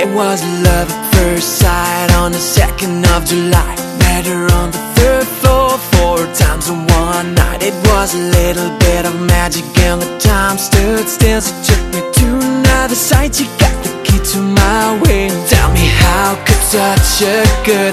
It was love at first sight on the 2nd of July. Met her on the 3rd floor 4 times in one night. It was a little bit of magic and the time stood still. She took me to another side. She got the key to my way. Tell me, how could such a good